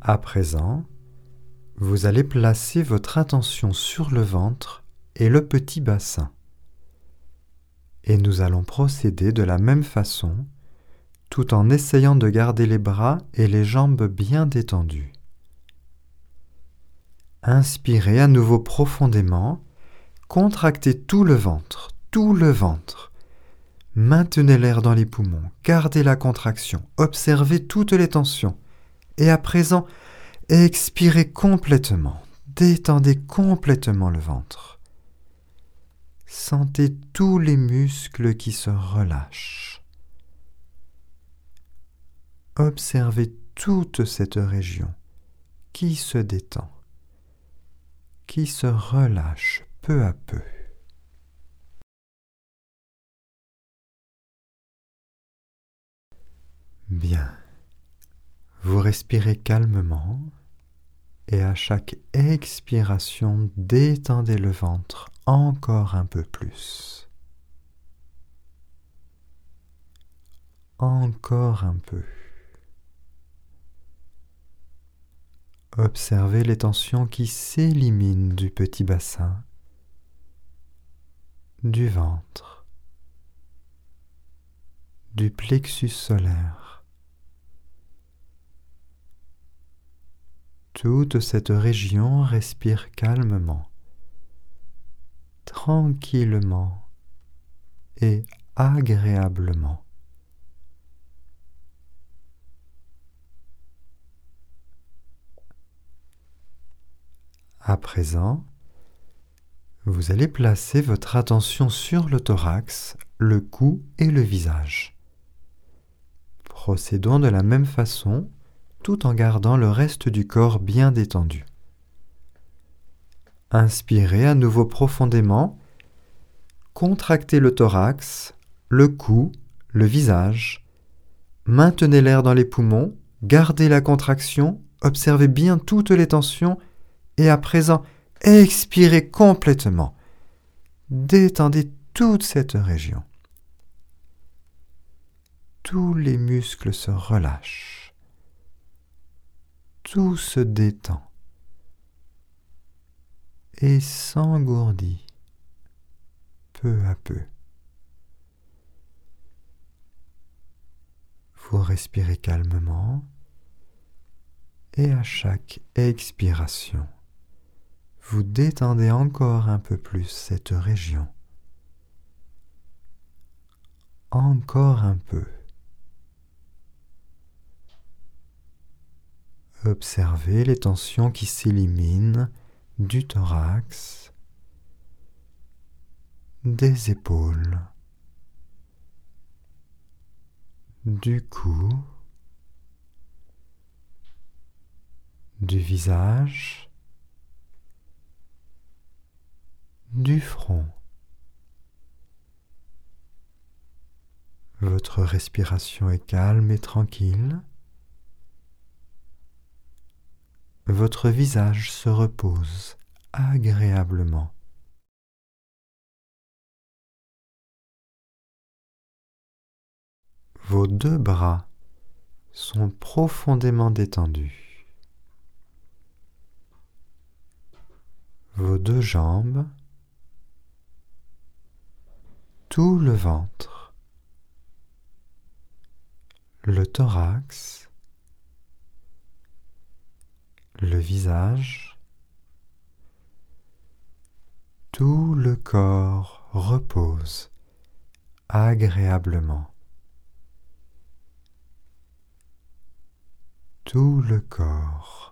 À présent, vous allez placer votre attention sur le ventre et le petit bassin. Et nous allons procéder de la même façon, tout en essayant de garder les bras et les jambes bien détendus. Inspirez à nouveau profondément, contractez tout le ventre, tout le ventre. Maintenez l'air dans les poumons, gardez la contraction, observez toutes les tensions. Et à présent, expirez complètement, détendez complètement le ventre. Sentez tous les muscles qui se relâchent. Observez toute cette région qui se détend, qui se relâche peu à peu. Bien. Vous respirez calmement et à chaque expiration, détendez le ventre encore un peu plus. Encore un peu. Observez les tensions qui s'éliminent du petit bassin, du ventre, du plexus solaire. Toute cette région respire calmement, tranquillement et agréablement. À présent, vous allez placer votre attention sur le thorax, le cou et le visage. Procédons de la même façon, tout en gardant le reste du corps bien détendu. Inspirez à nouveau profondément, contractez le thorax, le cou, le visage. Maintenez l'air dans les poumons, gardez la contraction, observez bien toutes les tensions et à présent, expirez complètement. Détendez toute cette région. Tous les muscles se relâchent. Tout se détend et s'engourdit peu à peu. Vous respirez calmement et à chaque expiration, vous détendez encore un peu plus cette région. Encore un peu. Observez les tensions qui s'éliminent du thorax, des épaules, du cou, du visage, du front. Votre respiration est calme et tranquille. Votre visage se repose agréablement. Vos deux bras sont profondément détendus. Vos deux jambes, tout le ventre, le thorax, le visage, tout le corps repose agréablement. Tout le corps